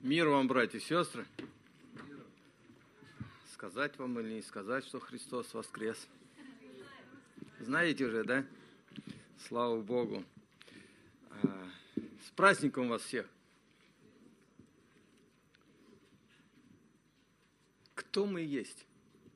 Мир вам, братья и сестры. Сказать вам или не сказать, что Христос воскрес? Знаете же, да? Слава Богу. С праздником вас всех. Кто мы есть?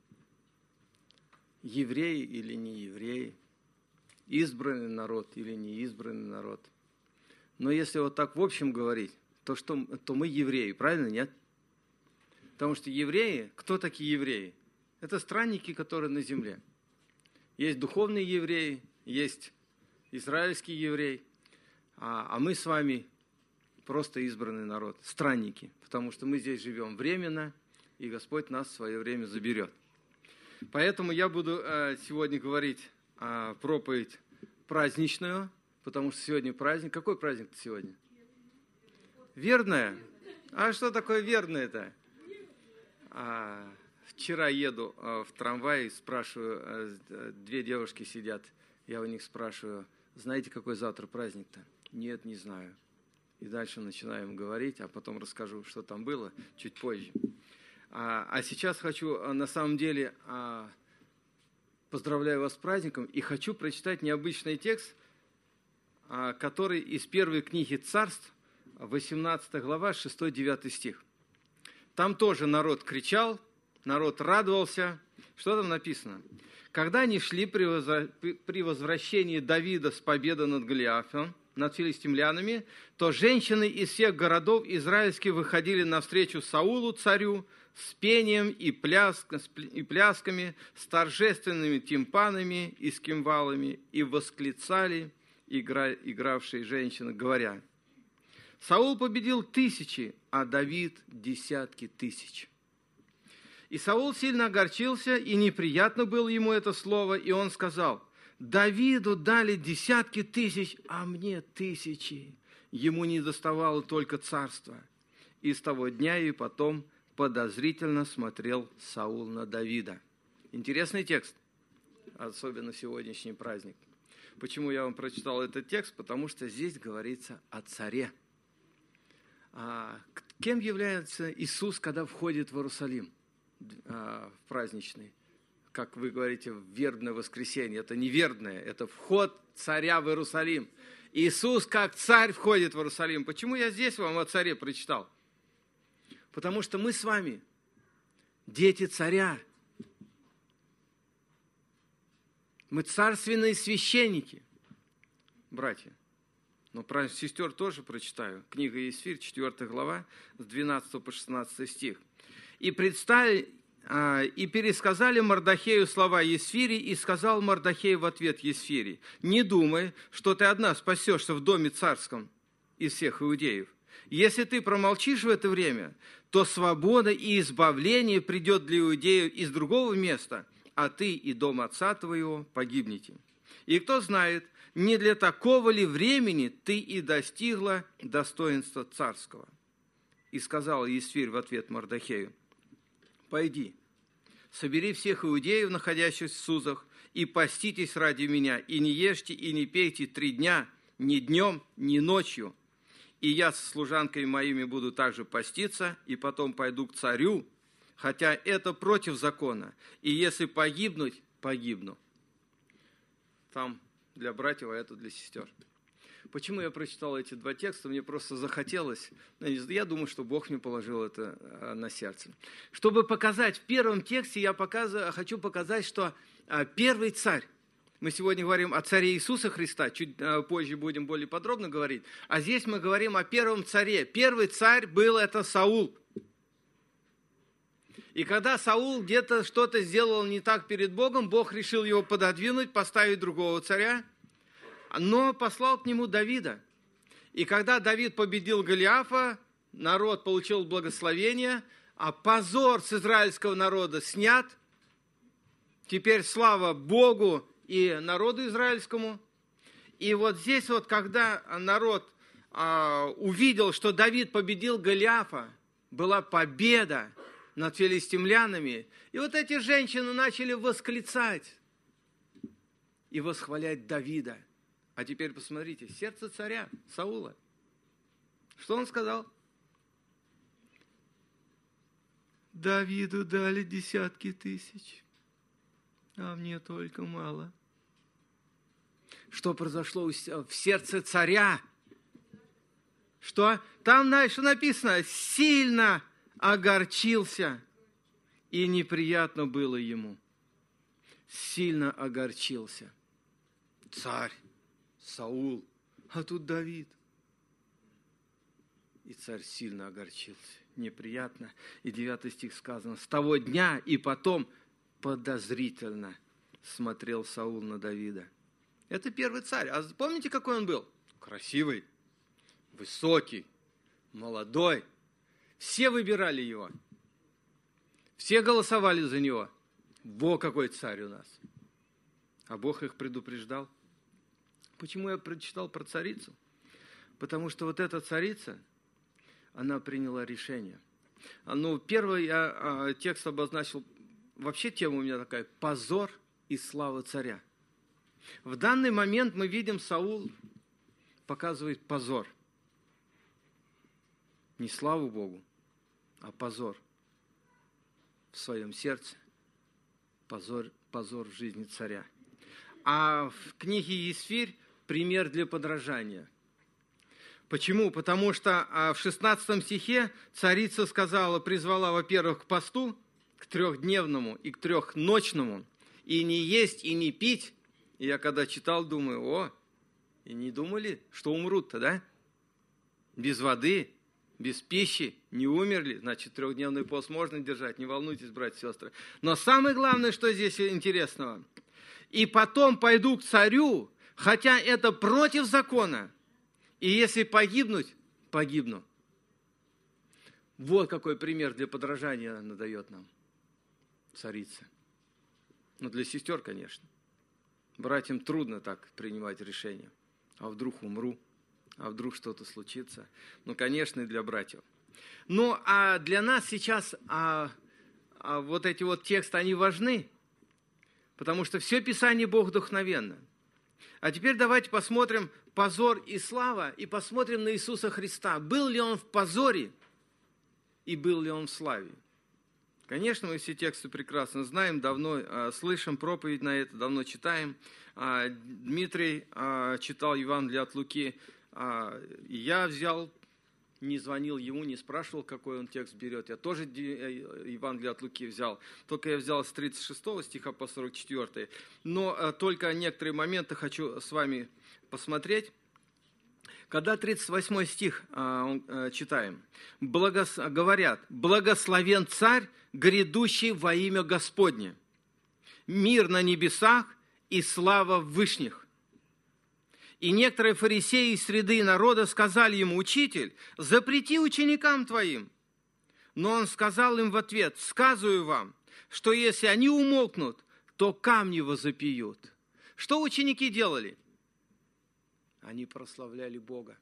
Евреи или не евреи? Избранный народ или не избранный народ? Но если вот так в общем говорить, то мы евреи, правильно, нет? Потому что евреи, кто такие евреи? Это странники, которые на земле. Есть духовные евреи, есть израильский еврей, а мы с вами просто избранный народ, странники, потому что мы здесь живем временно, и Господь нас в свое время заберет. Поэтому я буду сегодня говорить проповедь праздничную, потому что сегодня праздник. Какой праздник сегодня? Верное? А что такое верное-то? Вчера еду в трамвае, спрашиваю, две девушки сидят, я у них спрашиваю, знаете, какой завтра праздник-то? Нет, не знаю. И дальше начинаем говорить, а потом расскажу, что там было, чуть позже. А сейчас хочу, на самом деле, поздравляю вас с праздником, и хочу прочитать необычный текст, который из первой книги Царств, 18 глава, 6-9 стих. Там тоже народ кричал, народ радовался. Что там написано? Когда они шли при возвращении Давида с победой над Голиафом, над филистимлянами, то женщины из всех городов израильских выходили навстречу Саулу, царю, с пением и плясками, с торжественными тимпанами и с кимвалами, и восклицали игравшие женщины, говоря: Саул победил тысячи, а Давид десятки тысяч. И Саул сильно огорчился, и неприятно было ему это слово, и он сказал: Давиду дали десятки тысяч, а мне тысячи. Ему не доставало только царства. И с того дня и потом подозрительно смотрел Саул на Давида. Интересный текст, особенно в сегодняшний праздник. Почему я вам прочитал этот текст? Потому что здесь говорится о царе. Кем является Иисус, когда входит в Иерусалим в праздничный? Как вы говорите, в вербное воскресенье. Это не вербное, это вход царя в Иерусалим. Иисус как царь входит в Иерусалим. Почему я здесь вам о царе прочитал? Потому что мы с вами дети царя. Мы царственные священники, братья. Но про сестер тоже прочитаю. Книга Есфирь, 4 глава, с 12 по 16 стих. И пересказали Мардохею слова Есфири, и сказал Мардохей в ответ Есфири: не думай, что ты одна спасешься в доме царском из всех иудеев. Если ты промолчишь в это время, то свобода и избавление придет для иудеев из другого места, а ты и дом отца твоего погибнете. И кто знает, не для такого ли времени ты и достигла достоинства царского? И сказал Есфирь в ответ Мардохею: пойди, собери всех иудеев, находящихся в Сузах, и поститесь ради меня, и не ешьте, и не пейте 3 дня, ни днем, ни ночью. И я со служанками моими буду также поститься, и потом пойду к царю, хотя это против закона, и если погибнуть, погибну. Там для братьев, а это для сестер. Почему я прочитал эти 2 текста? Мне просто захотелось, я думаю, что Бог мне положил это на сердце. Чтобы показать, в первом тексте я хочу показать, что первый царь, мы сегодня говорим о царе Иисуса Христа, чуть позже будем более подробно говорить, а здесь мы говорим о первом царе. Первый царь был это Саул. И когда Саул где-то что-то сделал не так перед Богом, Бог решил его пододвинуть, поставить другого царя, но послал к нему Давида. И когда Давид победил Голиафа, народ получил благословение, а позор с израильского народа снят. Теперь слава Богу и народу израильскому. И вот здесь вот, когда народ увидел, что Давид победил Голиафа, была победа над филистимлянами, и вот эти женщины начали восклицать и восхвалять Давида. А теперь посмотрите, сердце царя Саула. Что он сказал? Давиду дали десятки тысяч, а мне только мало. Что произошло в сердце царя? Что? Там дальше написано, сильно огорчился, и неприятно было ему. Сильно огорчился. Царь, Саул, а тут Давид. И царь сильно огорчился. Неприятно. И 9 стих сказано, с того дня и потом подозрительно смотрел Саул на Давида. Это первый царь. А помните, какой он был? Красивый, высокий, молодой. Все выбирали его. Все голосовали за него. Во какой царь у нас. А Бог их предупреждал. Почему я прочитал про царицу? Потому что вот эта царица, она приняла решение. Ну, первый я текст обозначил, вообще тема у меня такая, позор и слава царя. В данный момент мы видим, Саул показывает позор. Не славу Богу, а позор в своем сердце, позор в жизни царя. А в книге Есфирь пример для подражания. Почему? Потому что в 16 стихе царица призвала, во-первых, к посту, к 3-дневному и к 3-ночному, и не есть, и не пить. И я когда читал, думаю, и не думали, что умрут-то, да? Без воды, без пищи, не умерли, значит, 3-дневный пост можно держать, не волнуйтесь, братья и сестры. Но самое главное, что здесь интересного, и потом пойду к царю, хотя это против закона, и если погибнуть, погибну. Вот какой пример для подражания она дает нам, царица. Ну, для сестер, конечно. Братьям трудно так принимать решения. А вдруг умру? А вдруг что-то случится? Ну, конечно, и для братьев. Ну, а для нас сейчас вот эти вот тексты, они важны, потому что все Писание Бог вдохновенно. А теперь давайте посмотрим позор и слава, и посмотрим на Иисуса Христа. Был ли Он в позоре, и был ли Он в славе? Конечно, мы все тексты прекрасно знаем, давно слышим проповедь на это, давно читаем. Дмитрий читал Евангелие от Луки, и я взял, не звонил ему, не спрашивал, какой он текст берет. Я тоже Евангелие от Луки взял, только я взял с 36 стиха по 44. Но только некоторые моменты хочу с вами посмотреть. Когда 38 стих читаем, говорят, «Благословен царь, грядущий во имя Господне, мир на небесах и слава в вышних». И некоторые фарисеи из среды народа сказали ему, «Учитель, запрети ученикам твоим». Но он сказал им в ответ, «Сказываю вам, что если они умолкнут, то камни возопьют». Что ученики делали? Они прославляли Бога.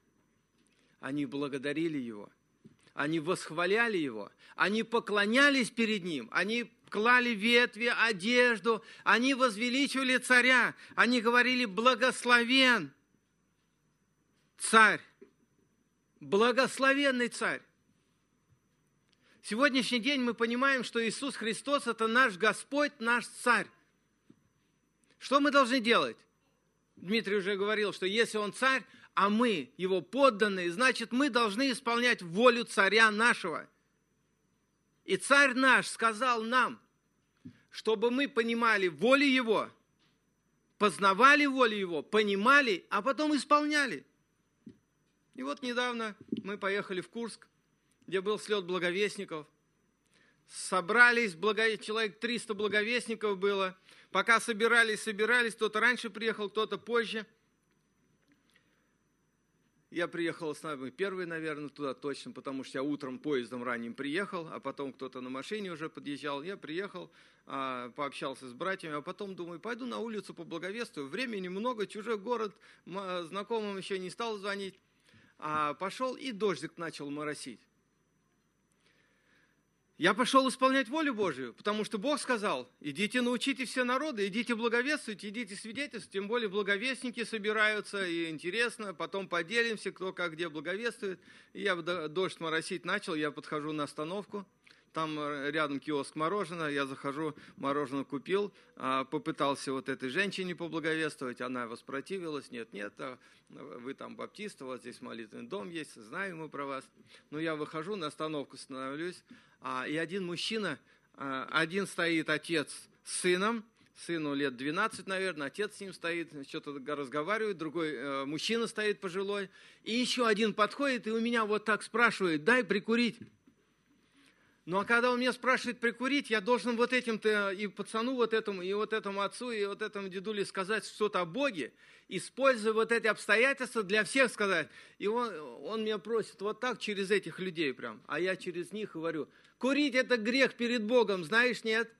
Они благодарили Его. Они восхваляли Его. Они поклонялись перед Ним. Они клали ветви, одежду. Они возвеличивали царя. Они говорили, благословен царь. Благословенный царь. В сегодняшний день мы понимаем, что Иисус Христос – это наш Господь, наш царь. Что мы должны делать? Дмитрий уже говорил, что если Он царь, а мы Его подданные, значит, мы должны исполнять волю царя нашего. И царь наш сказал нам, чтобы мы понимали волю Его, познавали волю Его, понимали, а потом исполняли. И вот недавно мы поехали в Курск, где был слет благовестников. Собрались, человек 300 благовестников было. Пока собирались, кто-то раньше приехал, кто-то позже. Я приехал с нами первый, наверное, туда точно, потому что я утром поездом ранним приехал, а потом кто-то на машине уже подъезжал. Я приехал, пообщался с братьями, а потом думаю, пойду на улицу поблаговествую. Времени много, чужой город, знакомым еще не стал звонить. Пошел, и дождик начал моросить. Я пошел исполнять волю Божию, потому что Бог сказал, идите научите все народы, идите благовествуйте, идите свидетельствовать, тем более благовестники собираются, и интересно, потом поделимся, кто как где благовествует. И я дождь моросить начал, я подхожу на остановку, там рядом киоск мороженого, я захожу, мороженое купил, попытался вот этой женщине поблаговествовать, она воспротивилась, нет, вы там баптисты, вот здесь молитвенный дом есть, знаем мы про вас. Но я выхожу, на остановку становлюсь, и один мужчина, один стоит отец с сыном, сыну лет 12, наверное, отец с ним стоит, что-то разговаривает, другой мужчина стоит пожилой, и еще один подходит и у меня вот так спрашивает: дай прикурить. Ну, а когда он меня спрашивает прикурить, я должен вот этим-то и пацану вот этому, и вот этому отцу, и вот этому дедуле сказать что-то о Боге, используя вот эти обстоятельства для всех сказать. И он меня просит вот так через этих людей прям, а я через них говорю: курить это грех перед Богом, знаешь, нет?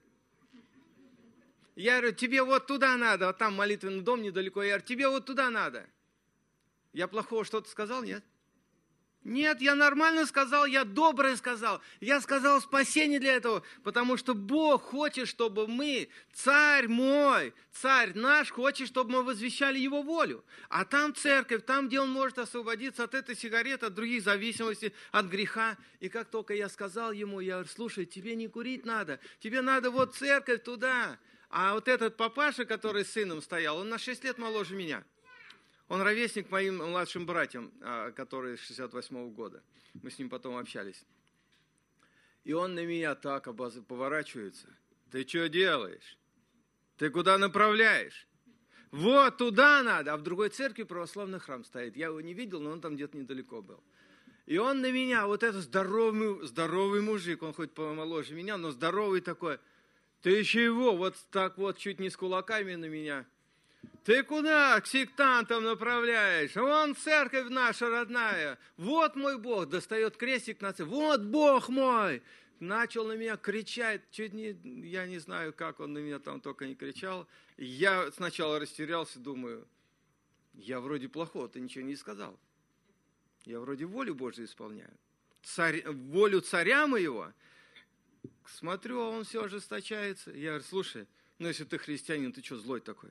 Я говорю: тебе вот туда надо, вот там молитвенный дом недалеко, я говорю: тебе вот туда надо. Я плохого что-то сказал, нет? Нет, я нормально сказал, я доброе сказал. Я сказал спасение для этого, потому что Бог хочет, чтобы мы, царь мой, царь наш, хочет, чтобы мы возвещали Его волю. А там церковь, там, где Он может освободиться от этой сигареты, от других зависимостей, от греха. И как только я сказал ему, я говорю: слушай, тебе не курить надо, тебе надо вот церковь туда. А вот этот папаша, который с сыном стоял, он на 6 лет моложе меня. Он ровесник моим младшим братьям, которые 68-го года. Мы с ним потом общались. И он на меня так поворачивается: ты что делаешь? Ты куда направляешь? Вот туда надо. А в другой церкви православный храм стоит. Я его не видел, но он там где-то недалеко был. И он на меня, вот этот здоровый мужик, он хоть помоложе меня, но здоровый такой: ты еще его вот так вот чуть не с кулаками на меня. Ты куда к сектантам направляешь? Вон церковь наша родная. Вот мой Бог. Достает крестик на церковь. Вот Бог мой. Начал на меня кричать. Чуть не, я не знаю, как он на меня там только не кричал. Я сначала растерялся, думаю: я вроде плохого-то ничего не сказал. Я вроде волю Божию исполняю. Волю царя моего. Смотрю, а он все ожесточается. Я говорю: слушай, ну если ты христианин, ты что злой такой?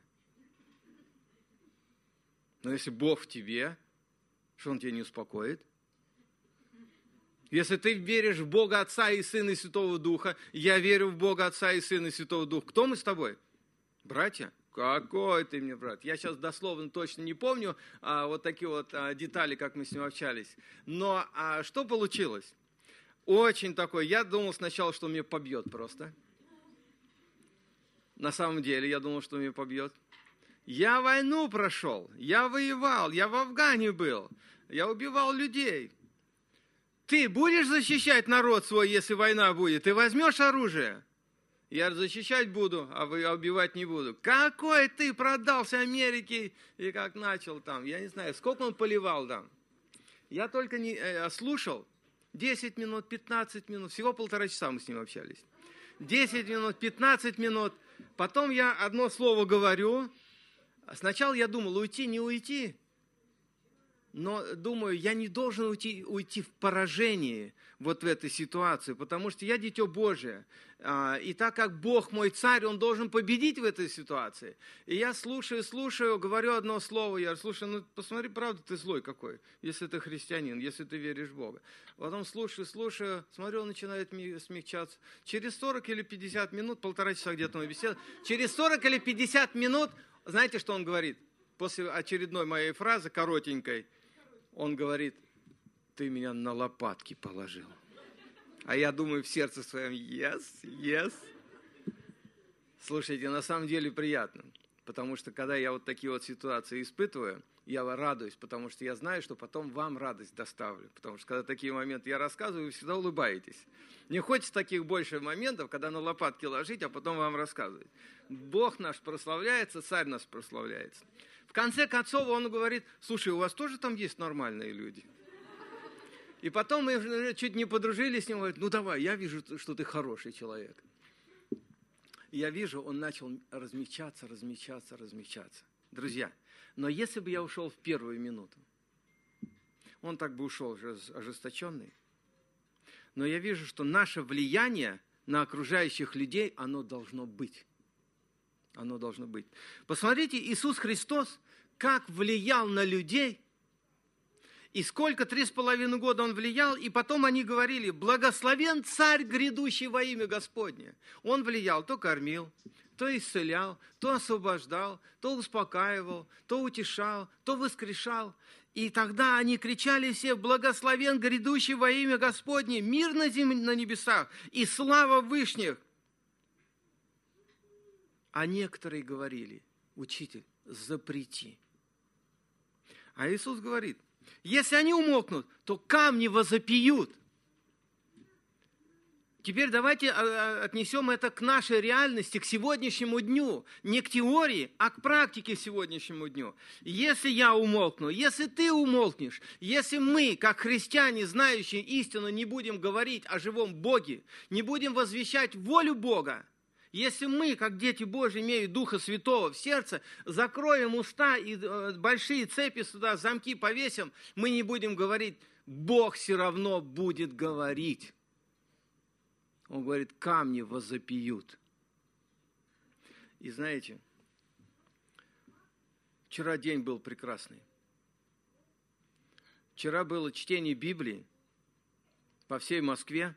Но если Бог в тебе, что Он тебя не успокоит? Если ты веришь в Бога Отца и Сына и Святого Духа, я верю в Бога Отца и Сына и Святого Духа. Кто мы с тобой? Братья? Какой ты мне брат? Я сейчас дословно точно не помню вот такие вот детали, как мы с ним общались. Но что получилось? Очень такой, я думал сначала, что он меня побьет просто. На самом деле, я думал, что он меня побьет. Я войну прошел, я воевал, я в Афгане был, я убивал людей. Ты будешь защищать народ свой, если война будет? Ты возьмешь оружие? Я защищать буду, а убивать не буду. Какой ты продался Америке и как начал там? Я не знаю, сколько он поливал там. Я только слушал 10 минут, 15 минут, всего 1,5 часа мы с ним общались. 10 минут, 15 минут, потом я одно слово говорю. Сначала я думал, уйти, не уйти, но думаю, я не должен уйти в поражении вот в этой ситуации, потому что я дитё Божие. И так как Бог мой царь, Он должен победить в этой ситуации. И я слушаю, говорю одно слово, я говорю: слушай, ну посмотри, правда ты злой какой, если ты христианин, если ты веришь в Бога. Потом слушаю, смотрю, он начинает смягчаться. Через 40 или 50 минут, 1,5 часа где-то мы беседовали, через 40 или 50 минут, знаете, что он говорит? После очередной моей фразы, коротенькой, он говорит: ты меня на лопатки положил. А я думаю в сердце своем: yes. Слушайте, на самом деле приятно. Потому что когда я вот такие вот ситуации испытываю, я радуюсь, потому что я знаю, что потом вам радость доставлю. Потому что когда такие моменты я рассказываю, вы всегда улыбаетесь. Мне хочется таких больше моментов, когда на лопатки ложить, а потом вам рассказывать. Бог наш прославляется, царь наш прославляется. В конце концов он говорит: слушай, у вас тоже там есть нормальные люди? И потом мы чуть не подружились с ним, говорит: ну давай, я вижу, что ты хороший человек. И я вижу, он начал размягчаться. Друзья, но если бы я ушел в первую минуту, он так бы ушел уже ожесточенный. Но я вижу, что наше влияние на окружающих людей, оно должно быть. Оно должно быть. Посмотрите, Иисус Христос как влиял на людей. И сколько, 3,5 года он влиял, и потом они говорили: благословен царь, грядущий во имя Господне. Он влиял, то кормил, то исцелял, то освобождал, то успокаивал, то утешал, то воскрешал. И тогда они кричали все: благословен грядущий во имя Господне, мир на земле, на небесах и слава вышних. А некоторые говорили: учитель, запрети. А Иисус говорит: если они умолкнут, то камни возопьют. Теперь давайте отнесем это к нашей реальности, к сегодняшнему дню. Не к теории, а к практике сегодняшнему дню. Если я умолкну, если ты умолкнешь, если мы, как христиане, знающие истину, не будем говорить о живом Боге, не будем возвещать волю Бога, если мы, как дети Божьи, имея Духа Святого в сердце, закроем уста и большие цепи сюда, замки повесим, мы не будем говорить, Бог все равно будет говорить. Он говорит: камни возопьют. И знаете, вчера день был прекрасный. Вчера было чтение Библии по всей Москве,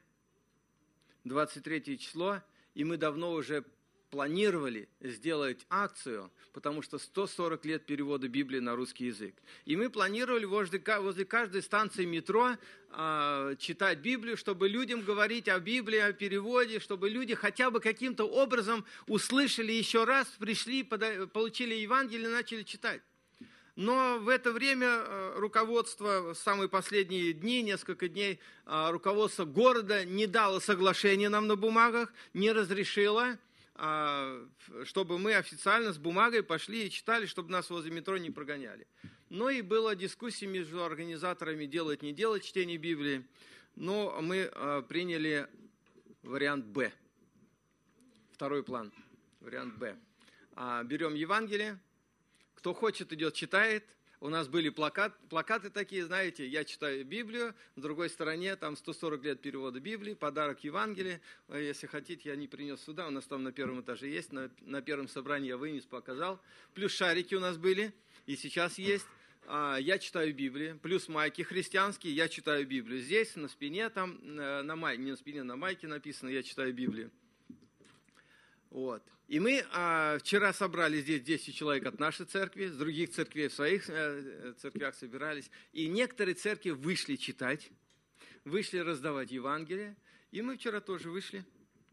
23 число, и мы давно уже планировали сделать акцию, потому что 140 лет перевода Библии на русский язык. И мы планировали возле каждой станции метро читать Библию, чтобы людям говорить о Библии, о переводе, чтобы люди хотя бы каким-то образом услышали еще раз, пришли, получили Евангелие и начали читать. Но в это время руководство в самые последние дни, несколько дней, руководство города не дало соглашения нам на бумагах, не разрешило, чтобы мы официально с бумагой пошли и читали, чтобы нас возле метро не прогоняли. Но и была дискуссия между организаторами делать, не делать чтение Библии. Но мы приняли вариант «Б». Второй план, вариант «Б». Берем Евангелие. Кто хочет, идет, читает. У нас были плакаты такие, знаете, я читаю Библию, в другой стороне там 140 лет перевода Библии, подарок Евангелия. Если хотите, я не принес сюда, у нас там на первом этаже есть, на первом собрании я вынес, показал. Плюс шарики у нас были, и сейчас есть. Я читаю Библию, плюс майки христианские, я читаю Библию. Здесь на спине, там, на майке, не на спине, на майке написано, я читаю Библию. Вот. И мы вчера собрали здесь 10 человек от нашей церкви, с других церквей в своих церквях собирались. И некоторые церкви вышли читать, вышли раздавать Евангелие. И мы вчера тоже вышли,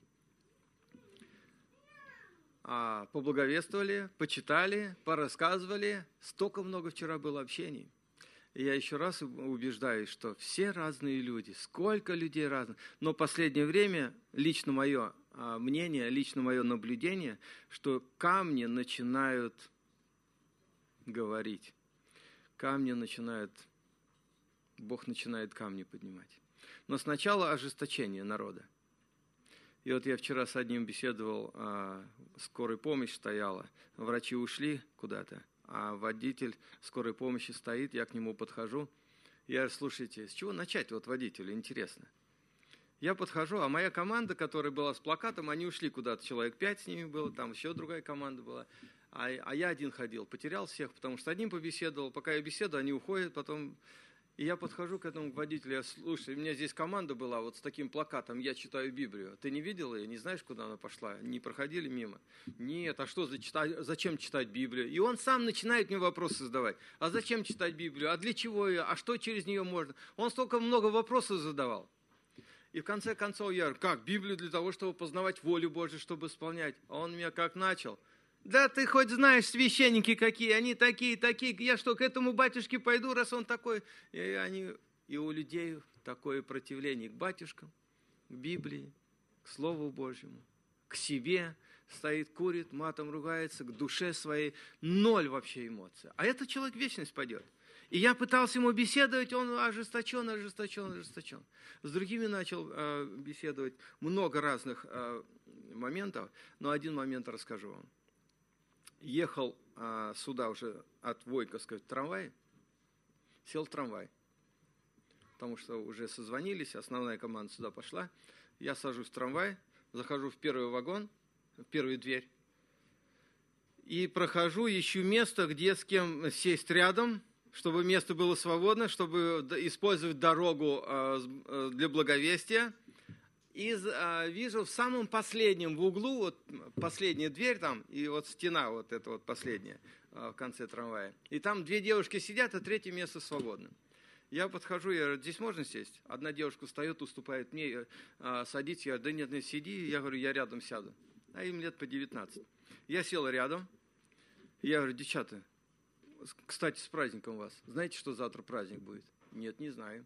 поблаговествовали, почитали, порассказывали. Столько много вчера было общений. И я еще раз убеждаюсь, что все разные люди, сколько людей разных. Но в последнее время лично мое мнение, лично мое наблюдение, что камни начинают говорить. Бог начинает камни поднимать. Но сначала ожесточение народа. И вот я вчера с одним беседовал, скорая помощь стояла, врачи ушли куда-то, а водитель скорой помощи стоит, я к нему подхожу. Я говорю: слушайте, с чего начать вот водителю, интересно. Я подхожу, а моя команда, которая была с плакатом, они ушли куда-то, человек 5 с ними было, там еще другая команда была. А я один ходил, потерял всех, потому что с одним побеседовал, пока я беседую, они уходят, потом... И я подхожу к этому водителю, я: слушай, у меня здесь команда была вот с таким плакатом, я читаю Библию. Ты не видел ее, не знаешь, куда она пошла? Не проходили мимо? Нет, а что, зачем читать Библию? И он сам начинает мне вопросы задавать. А зачем читать Библию? А для чего ее? А что через нее можно? Он столько много вопросов задавал. И в конце концов я говорю: как, Библию для того, чтобы познавать волю Божию, чтобы исполнять? А он меня как начал: да ты хоть знаешь, священники какие, они такие, я что, к этому батюшке пойду, раз он такой? И у людей такое противление к батюшкам, к Библии, к Слову Божьему, к себе, стоит, курит, матом ругается, к душе своей, ноль вообще эмоций. А этот человек в вечность пойдет. И я пытался ему беседовать, он ожесточен. С другими начал беседовать, много разных моментов, но один момент расскажу вам. Ехал сюда уже от Войковской в трамвай, сел в трамвай, потому что уже созвонились, основная команда сюда пошла. Я сажусь в трамвай, захожу в первый вагон, в первую дверь, и прохожу, ищу место, где с кем сесть рядом, чтобы место было свободно, чтобы использовать дорогу для благовестия. И вижу в самом последнем, в углу, вот последняя дверь там, и вот стена вот эта вот последняя в конце трамвая. И там две девушки сидят, а третье место свободно. Я подхожу, я говорю, здесь можно сесть? Одна девушка встает, уступает мне, садится, я говорю, да нет, сиди. Я говорю, я рядом сяду. А им лет по 19. Я сел рядом, я говорю, девчата, кстати, с праздником вас. Знаете, что завтра праздник будет? Нет, не знаю.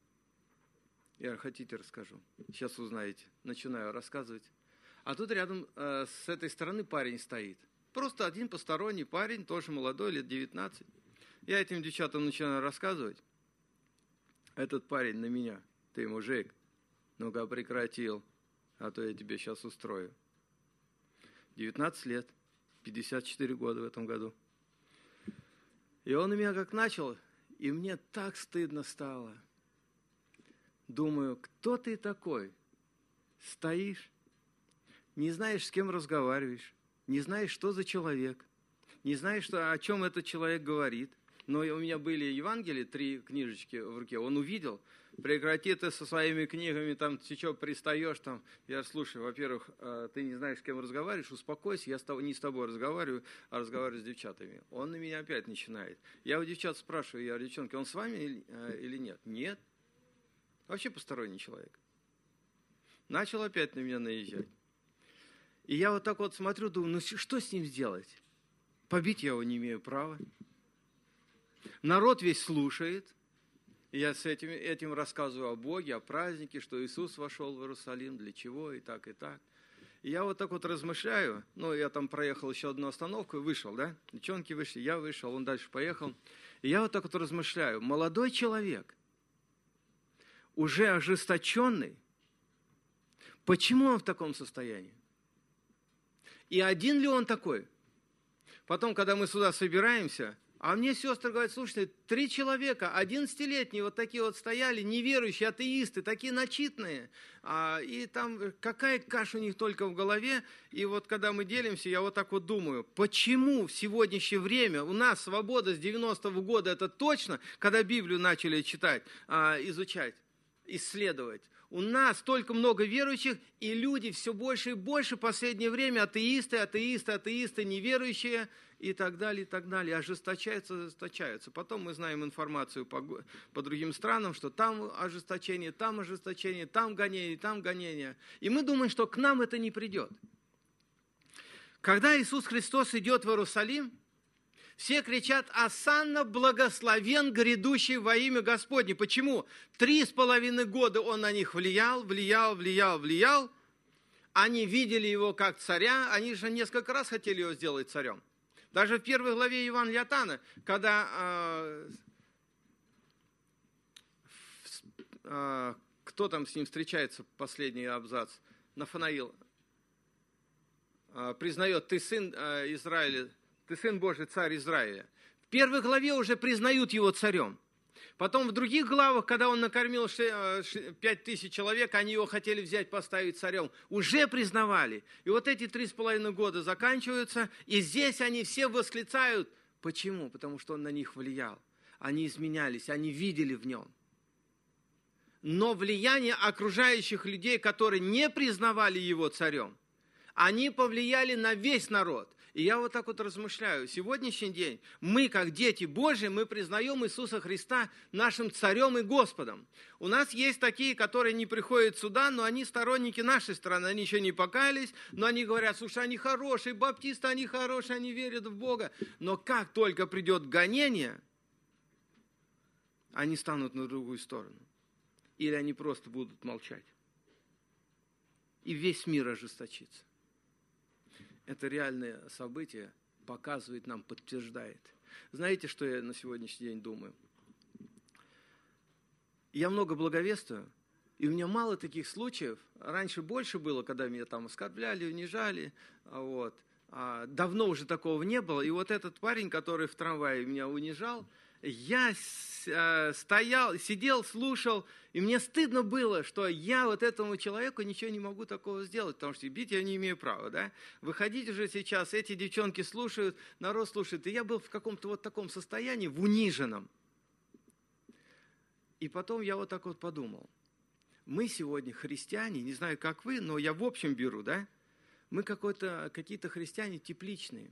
Я говорю, хотите, расскажу. Сейчас узнаете. Начинаю рассказывать. А тут рядом с этой стороны парень стоит. Просто один посторонний парень, тоже молодой, лет 19. Я этим девчатам начинаю рассказывать. Этот парень на меня. Ты, мужик, ну-ка прекратил, а то я тебе сейчас устрою. 19 лет, 54 года в этом году. И он у меня как начал, и мне так стыдно стало. Думаю, кто ты такой? Стоишь, не знаешь, с кем разговариваешь, не знаешь, что за человек, не знаешь, о чем этот человек говорит. Но у меня были Евангелия, 3 книжечки в руке. Он увидел, прекрати ты со своими книгами, там, ты что, пристаешь там. Я, слушай, во-первых, ты не знаешь, с кем разговариваешь, успокойся, я не с тобой разговариваю, а разговариваю с девчатами. Он на меня опять начинает. Я у девчат спрашиваю, я говорю, девчонки, он с вами или нет? Нет. Вообще посторонний человек. Начал опять на меня наезжать. И я вот так вот смотрю, думаю, ну что с ним сделать? Побить я его не имею права. Народ весь слушает. Я с этим рассказываю о Боге, о празднике, что Иисус вошел в Иерусалим, для чего и так, и так. И я вот так вот размышляю. Ну, я там проехал еще одну остановку и вышел, да? Девчонки вышли, я вышел, он дальше поехал. И я вот так вот размышляю. Молодой человек, уже ожесточенный, почему он в таком состоянии? И один ли он такой? Потом, когда мы сюда собираемся, а мне сестры говорят, слушайте, 3 человека, 11-летние вот такие вот стояли, неверующие, атеисты, такие начитанные, и там какая каша у них только в голове. И вот когда мы делимся, я вот так вот думаю, почему в сегодняшнее время у нас свобода с 90-го года, это точно, когда Библию начали читать, изучать, исследовать. У нас столько много верующих, и люди все больше и больше в последнее время атеисты, неверующие и так далее, ожесточаются. Потом мы знаем информацию по другим странам, что там ожесточение, там гонение. И мы думаем, что к нам это не придет. Когда Иисус Христос идет в Иерусалим, все кричат: «Осанна, благословен грядущий во имя Господне». Почему? 3,5 года Он на них влиял. Они видели Его как царя. Они же несколько раз хотели Его сделать царем. Даже в 1 главе Евангелия от Иоанна, когда кто там с ним встречается, последний абзац, Нафанаил, признает: «Ты сын Израиля, ты сын Божий, царь Израиля». В 1 главе уже признают его царем. Потом в других главах, когда он накормил 5000 человек, они его хотели взять, поставить царем. Уже признавали. И вот эти 3,5 года заканчиваются, и здесь они все восклицают. Почему? Потому что он на них влиял. Они изменялись, они видели в нем. Но влияние окружающих людей, которые не признавали его царем, они повлияли на весь народ. И я вот так вот размышляю. Сегодняшний день мы, как дети Божьи, мы признаем Иисуса Христа нашим царем и Господом. У нас есть такие, которые не приходят сюда, но они сторонники нашей страны. Они еще не покаялись, но они говорят: слушай, они хорошие, баптисты, они хорошие, они верят в Бога. Но как только придет гонение, они станут на другую сторону. Или они просто будут молчать. И весь мир ожесточится. Это реальное событие показывает нам, подтверждает. Знаете, что я на сегодняшний день думаю? Я много благовествую, и у меня мало таких случаев. Раньше больше было, когда меня там оскорбляли, унижали. Давно уже такого не было. И вот этот парень, который в трамвае меня унижал, я сидел, слушал, и мне стыдно было, что я вот этому человеку ничего не могу такого сделать, потому что бить я не имею права, да? Выходить уже сейчас, эти девчонки слушают, народ слушает, и я был в каком-то вот таком состоянии, в униженном. И потом я вот так вот подумал, мы сегодня христиане, не знаю, как вы, но я в общем беру, да? Мы какие-то христиане тепличные.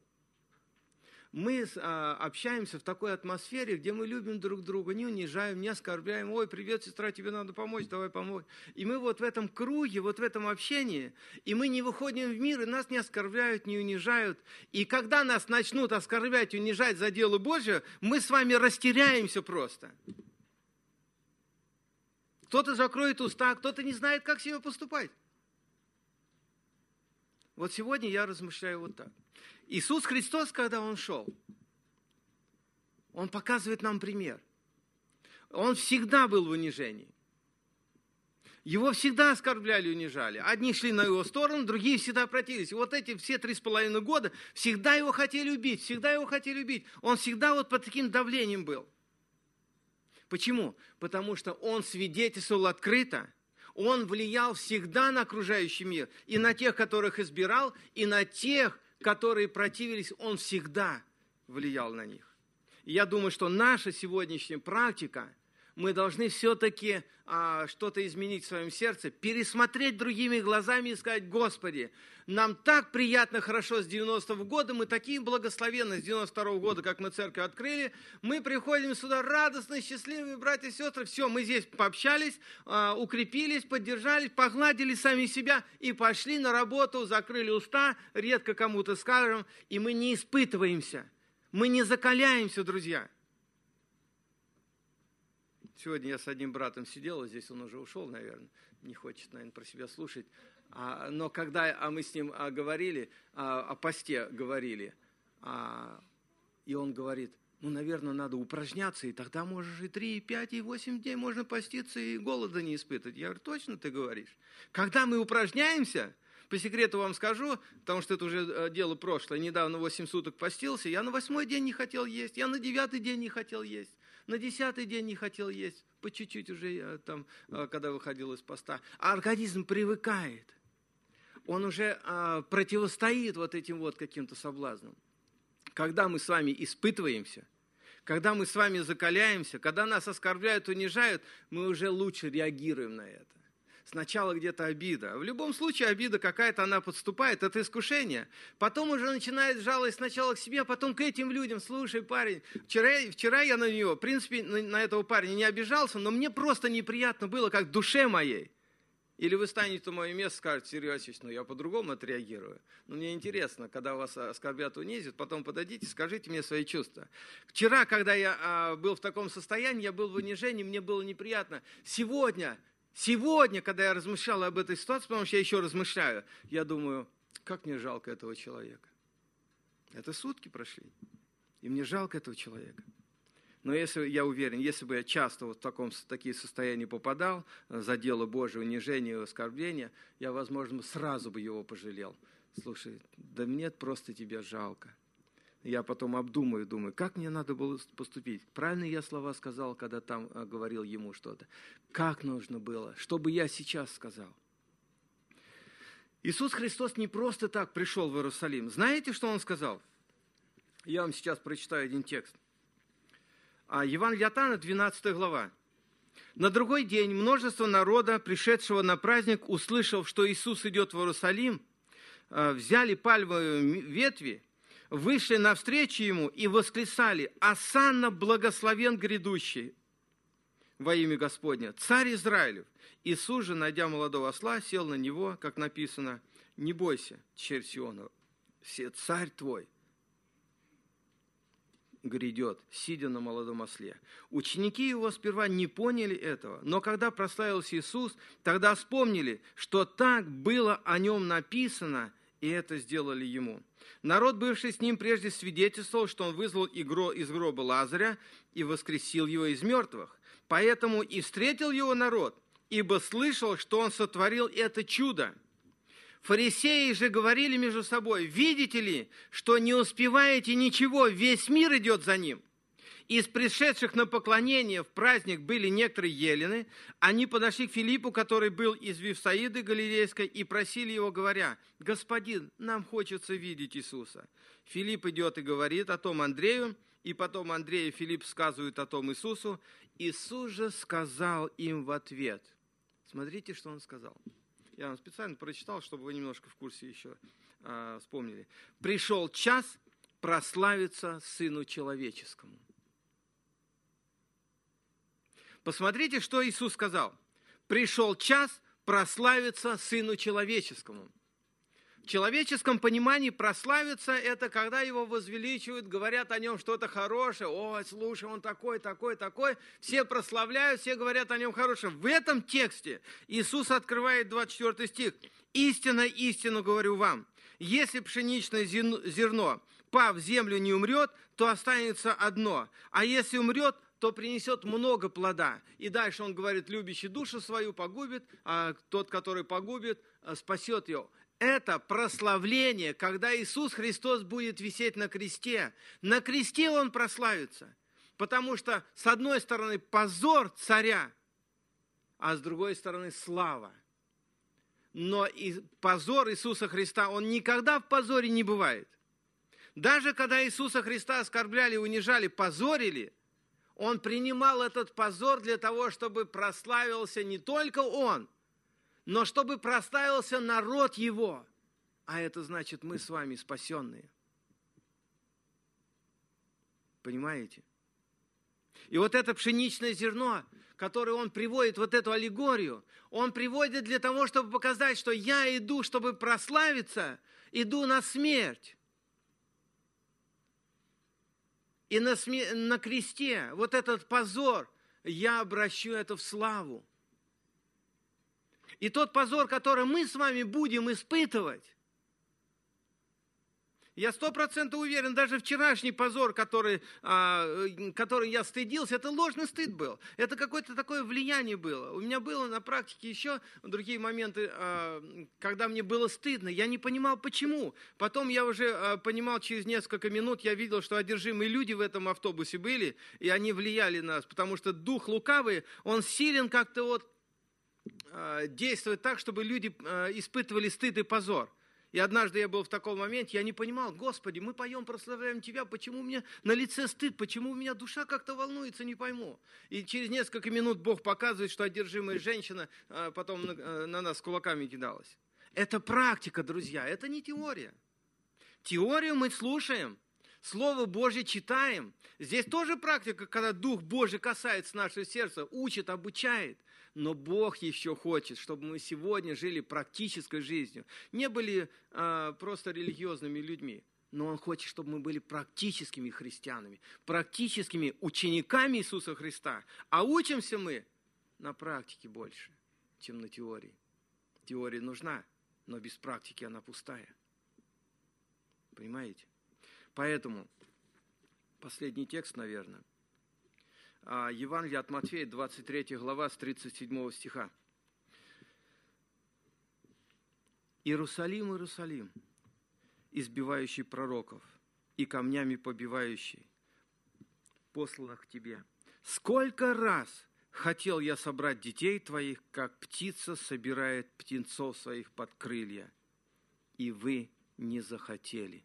Мы общаемся в такой атмосфере, где мы любим друг друга, не унижаем, не оскорбляем. Ой, привет, сестра, тебе надо помочь, давай помочь. И мы вот в этом круге, вот в этом общении, и мы не выходим в мир, и нас не оскорбляют, не унижают. И когда нас начнут оскорблять, унижать за дело Божие, мы с вами растеряемся просто. Кто-то закроет уста, кто-то не знает, как себе поступать. Вот сегодня я размышляю вот так. Иисус Христос, когда Он шел, Он показывает нам пример. Он всегда был в унижении. Его всегда оскорбляли, унижали. Одни шли на Его сторону, другие всегда противились. И вот эти все 3,5 года всегда Его хотели убить, всегда Его хотели убить. Он всегда вот под таким давлением был. Почему? Потому что Он свидетельствовал открыто, Он влиял всегда на окружающий мир, и на тех, которых избирал, и на тех, которые противились, Он всегда влиял на них. И я думаю, что наша сегодняшняя практика, мы должны все-таки что-то изменить в своем сердце, пересмотреть другими глазами и сказать: Господи, нам так приятно, хорошо с 90-го года, мы такие благословенны с 92-го года, как мы церковь открыли, мы приходим сюда радостные, счастливые, братья и сестры, все, мы здесь пообщались, укрепились, поддержались, погладили сами себя и пошли на работу, закрыли уста, редко кому-то скажем, и мы не испытываемся, мы не закаляемся, друзья. Сегодня я с одним братом сидел, здесь он уже ушел, наверное, не хочет, наверное, про себя слушать. Но когда мы с ним говорили, о посте говорили, и он говорит: ну, наверное, надо упражняться, и тогда можешь и 3, и 5, и 8 дней можно поститься, и голода не испытывать. Я говорю: точно ты говоришь? Когда мы упражняемся, по секрету вам скажу, потому что это уже дело прошлое, недавно 8 суток постился, я на 8-й день не хотел есть, я на 9-й день не хотел есть. На 10-й день не хотел есть, по чуть-чуть уже там, когда выходил из поста. А организм привыкает. Он уже противостоит вот этим вот каким-то соблазнам. Когда мы с вами испытываемся, когда мы с вами закаляемся, когда нас оскорбляют, унижают, мы уже лучше реагируем на это. Сначала где-то обида. В любом случае обида какая-то, она подступает, это искушение. Потом уже начинает жалость сначала к себе, а потом к этим людям. Слушай, парень, вчера я на него, в принципе, на этого парня не обижался, но мне просто неприятно было, как душе моей. Или вы станете на мое место и скажете: Сергей Васильевич, ну я по-другому отреагирую. Но мне интересно, когда вас оскорбят, унизят, потом подойдите, скажите мне свои чувства. Вчера, когда я был в таком состоянии, я был в унижении, мне было неприятно. Сегодня, когда я размышлял об этой ситуации, потому что я еще размышляю, я думаю: как мне жалко этого человека. Это сутки прошли, и мне жалко этого человека. Но если, я уверен, если бы я часто вот в такие состояния попадал, за дело Божие, унижение и оскорбление, я, возможно, сразу бы его пожалел. Слушай, да мне просто тебя жалко. Я потом обдумаю, думаю, как мне надо было поступить. Правильно я слова сказал, когда там говорил ему что-то. Как нужно было, что бы я сейчас сказал. Иисус Христос не просто так пришел в Иерусалим. Знаете, что Он сказал? Я вам сейчас прочитаю один текст. Евангелие от Иоанна, 12 глава. На другой день множество народа, пришедшего на праздник, услышав, что Иисус идет в Иерусалим, взяли пальмовые ветви, вышли навстречу Ему и восклицали: «Осанна, благословен грядущий во имя Господня, царь Израилев». Иисус же, найдя молодого осла, сел на него, как написано: «Не бойся, черь Сионова, царь твой грядет, сидя на молодом осле». Ученики Его сперва не поняли этого, но когда прославился Иисус, тогда вспомнили, что так было о Нем написано, и это сделали Ему. Народ, бывший с Ним прежде, свидетельствовал, что Он вызвал из гроба Лазаря и воскресил его из мертвых. Поэтому и встретил его народ, ибо слышал, что Он сотворил это чудо. Фарисеи же говорили между собой: «Видите ли, что не успеваете ничего, весь мир идет за Ним». Из пришедших на поклонение в праздник были некоторые елены. Они подошли к Филиппу, который был из Вифсаиды Галилейской, и просили его, говоря: «Господин, нам хочется видеть Иисуса». Филипп идет и говорит о том Андрею, и потом Андрей и Филипп сказывают о том Иисусу. Иисус же сказал им в ответ. Смотрите, что он сказал. Я вам специально прочитал, чтобы вы немножко в курсе еще вспомнили. «Пришел час прославиться Сыну Человеческому». Посмотрите, что Иисус сказал. «Пришел час прославиться Сыну Человеческому». В человеческом понимании прославиться – это когда его возвеличивают, говорят о нем что-то хорошее. «Ой, слушай, он такой, такой, такой». Все прославляют, все говорят о нем хорошее. В этом тексте Иисус открывает 24 стих. «Истинно, истинно говорю вам, если пшеничное зерно, пав в землю, не умрет, то останется одно, а если умрет, то принесет много плода». И дальше он говорит: «Любящий душу свою погубит, а тот, который погубит, спасет ее». Это прославление, когда Иисус Христос будет висеть на кресте. На кресте Он прославится. Потому что, с одной стороны, позор царя, а с другой стороны, слава. Но и позор Иисуса Христа, он никогда в позоре не бывает. Даже когда Иисуса Христа оскорбляли, унижали, позорили, Он принимал этот позор для того, чтобы прославился не только Он, но чтобы прославился народ Его. А это значит, мы с вами спасенные. Понимаете? И вот это пшеничное зерно, которое он приводит, вот эту аллегорию, он приводит для того, чтобы показать, что я иду, чтобы прославиться, иду на смерть. И на кресте вот этот позор, я обращу это в славу. И тот позор, который мы с вами будем испытывать, я 100% уверен, даже вчерашний позор, который я стыдился, это ложный стыд был. Это какое-то такое влияние было. У меня было на практике еще другие моменты, когда мне было стыдно. Я не понимал, почему. Потом я уже понимал, через несколько минут я видел, что одержимые люди в этом автобусе были, и они влияли на нас, потому что дух лукавый, он силен как-то вот действовать так, чтобы люди испытывали стыд и позор. И однажды я был в таком моменте, я не понимал: Господи, мы поем, прославляем Тебя, почему у меня на лице стыд, почему у меня душа как-то волнуется, не пойму. И через несколько минут Бог показывает, что одержимая женщина потом на нас кулаками кидалась. Это практика, друзья, это не теория. Теорию мы слушаем, Слово Божье читаем. Здесь тоже практика, когда Дух Божий касается нашего сердца, учит, обучает. Но Бог еще хочет, чтобы мы сегодня жили практической жизнью. Не были просто религиозными людьми, но Он хочет, чтобы мы были практическими христианами, практическими учениками Иисуса Христа. А учимся мы на практике больше, чем на теории. Теория нужна, но без практики она пустая. Понимаете? Поэтому последний текст, наверное. Евангелие от Матфея, 23 глава, с 37 стиха. «Иерусалим, Иерусалим, избивающий пророков и камнями побивающий, посланных к тебе. Сколько раз хотел я собрать детей твоих, как птица собирает птенцов своих под крылья, и вы не захотели».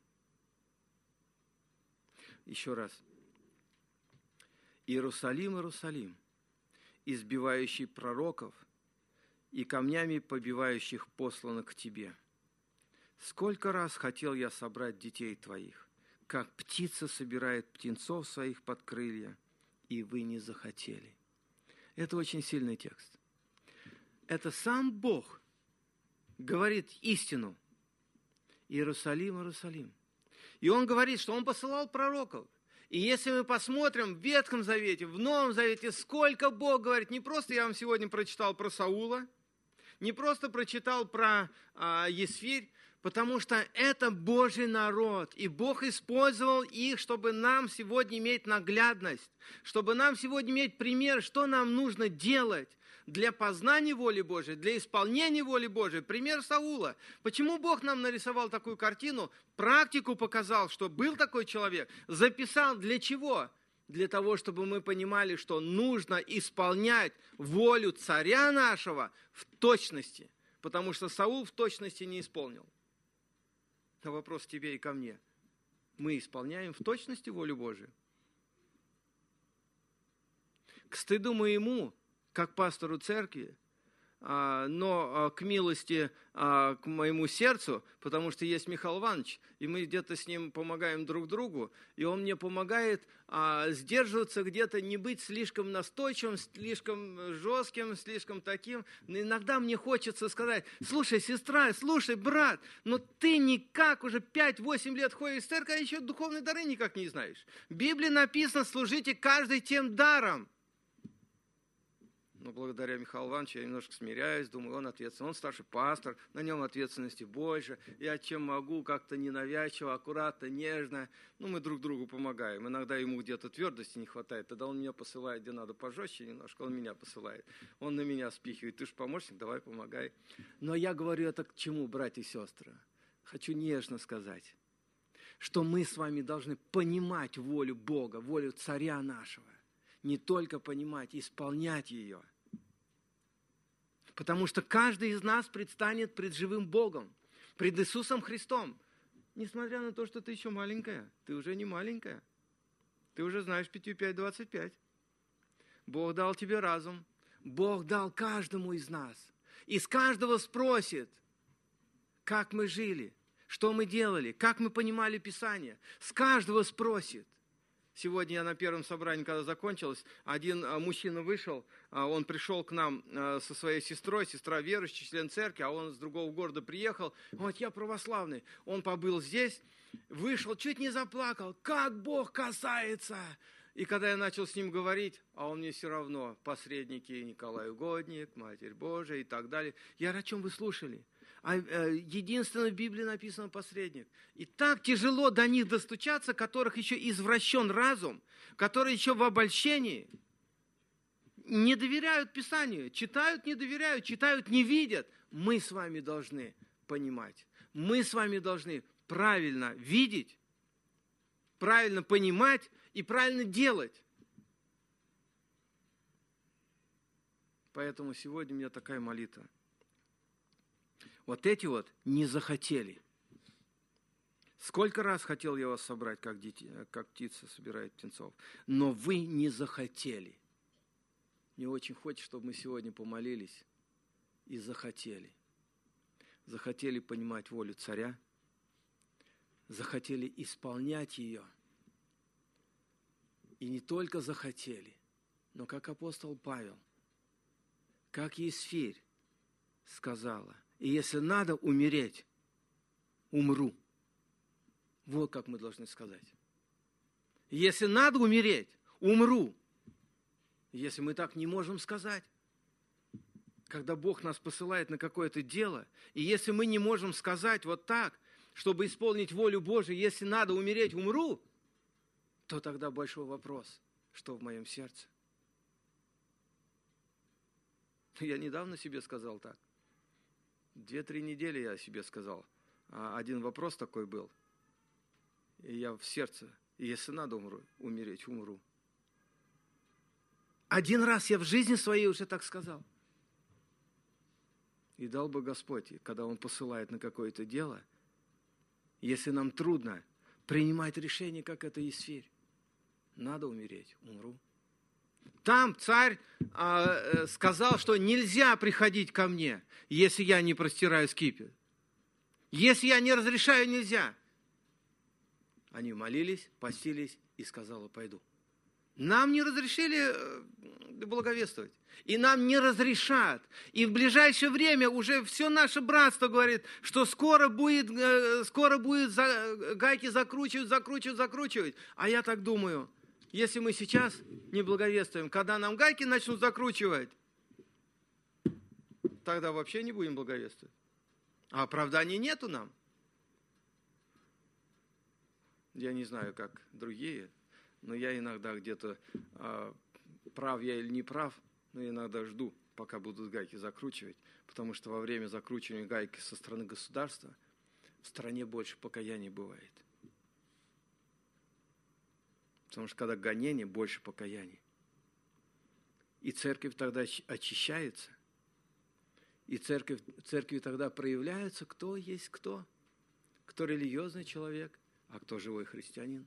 Еще раз. «Иерусалим, Иерусалим, избивающий пророков и камнями побивающих посланных к тебе. Сколько раз хотел я собрать детей твоих, как птица собирает птенцов своих под крылья, и вы не захотели». Это очень сильный текст. Это сам Бог говорит истину. «Иерусалим, Иерусалим». И Он говорит, что Он посылал пророков. И если мы посмотрим в Ветхом Завете, в Новом Завете, сколько Бог говорит, не просто я вам сегодня прочитал про Саула, не просто прочитал про Есфирь, потому что это Божий народ, и Бог использовал их, чтобы нам сегодня иметь наглядность, чтобы нам сегодня иметь пример, что нам нужно делать для познания воли Божией, для исполнения воли Божией. Пример Саула. Почему Бог нам нарисовал такую картину, практику показал, что был такой человек, записал для чего? для того, чтобы мы понимали, что нужно исполнять волю царя нашего в точности, потому что Саул в точности не исполнил. На вопрос тебе и ко мне. Мы исполняем в точности волю Божию? К стыду моему, как пастору церкви, но к милости к моему сердцу, потому что есть Михаил Иванович, и мы где-то с ним помогаем друг другу, и он мне помогает сдерживаться где-то, не быть слишком настойчивым, слишком жестким, слишком таким. Но иногда мне хочется сказать: слушай, сестра, слушай, брат, но ты никак уже 5-8 лет ходишь в церковь, а еще духовные дары никак не знаешь. В Библии написано: служите каждый тем даром. Но благодаря Михаилу Ивановичу я немножко смиряюсь, думаю, он ответственный, он старший пастор, на нем ответственности больше. Я чем могу, как-то ненавязчиво, аккуратно, нежно. Мы друг другу помогаем. Иногда ему где-то твердости не хватает, тогда он меня посылает, где надо пожестче немножко, он меня посылает. Он на меня спихивает: ты же помощник, давай помогай. Но я говорю это к чему, братья и сестры? Хочу нежно сказать, что мы с вами должны понимать волю Бога, волю царя нашего. Не только понимать, исполнять ее. Потому что каждый из нас предстанет пред живым Богом, пред Иисусом Христом. Несмотря на то, что ты еще маленькая, ты уже не маленькая. Ты уже знаешь 5, 5, 25. Бог дал тебе разум. Бог дал каждому из нас. И с каждого спросит, как мы жили, что мы делали, как мы понимали Писание. С каждого спросит. Сегодня я на первом собрании, когда закончилось, один мужчина вышел, он пришел к нам со своей сестрой, сестра верующая, член церкви, а он с другого города приехал. Он говорит: я православный. Он побыл здесь, вышел, чуть не заплакал. Как Бог касается! И когда я начал с ним говорить, а он мне все равно, посредники, Николай Угодник, Матерь Божия и так далее. Я говорю: о чем вы слушали? Единственное в Библии написано посредник. И так тяжело до них достучаться, которых еще извращен разум, которые еще в обольщении, не доверяют Писанию, читают, не доверяют, читают, не видят. Мы с вами должны понимать, мы с вами должны правильно видеть, правильно понимать и правильно делать. Поэтому сегодня у меня такая молитва. Вот эти вот не захотели. Сколько раз хотел я вас собрать, как птица собирает птенцов, но вы не захотели. Мне очень хочется, чтобы мы сегодня помолились и захотели. Захотели понимать волю царя, захотели исполнять ее. И не только захотели, но как апостол Павел, как Есфирь сказала: и если надо умереть, умру. Вот как мы должны сказать. Если надо умереть, умру. Если мы так не можем сказать, когда Бог нас посылает на какое-то дело, и если мы не можем сказать вот так, чтобы исполнить волю Божию: если надо умереть, умру, то тогда большой вопрос: что в моем сердце? Я недавно себе сказал так. 2-3 недели я себе сказал. Один вопрос такой был. И я в сердце: если надо умереть, умру. Один раз я в жизни своей уже так сказал. И дал бы Господь, когда Он посылает на какое-то дело, если нам трудно принимать решение, как это Есфирь, надо умереть, умру. Там царь сказал, что нельзя приходить ко мне, если я не простираю скипетр. Если я не разрешаю, нельзя. Они молились, постились и сказала: пойду. Нам не разрешили благовествовать. И нам не разрешат. И в ближайшее время уже все наше братство говорит, что скоро будет гайки закручивать. А я так думаю, если мы сейчас не благовествуем, когда нам гайки начнут закручивать, тогда вообще не будем благовествовать. А оправданий нету нам. Я не знаю, как другие, но я иногда где-то, прав я или не прав, но иногда жду, пока будут гайки закручивать, потому что во время закручивания гайки со стороны государства в стране больше покаяний бывает. Потому что когда гонение, больше покаяния. И церковь тогда очищается. И церкви тогда проявляется, кто есть кто. Кто религиозный человек, а кто живой христианин.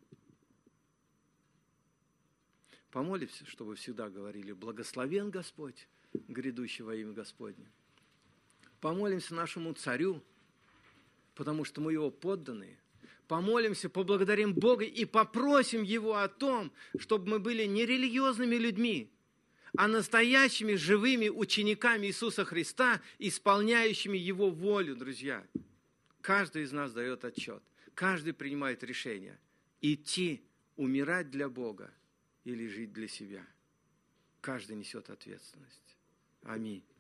Помолимся, чтобы всегда говорили: благословен Господь, грядущий во имя Господне. Помолимся нашему царю, потому что мы его подданные. Помолимся, поблагодарим Бога и попросим Его о том, чтобы мы были не религиозными людьми, а настоящими живыми учениками Иисуса Христа, исполняющими Его волю, друзья. Каждый из нас дает отчет, каждый принимает решение идти, умирать для Бога или жить для себя. Каждый несет ответственность. Аминь.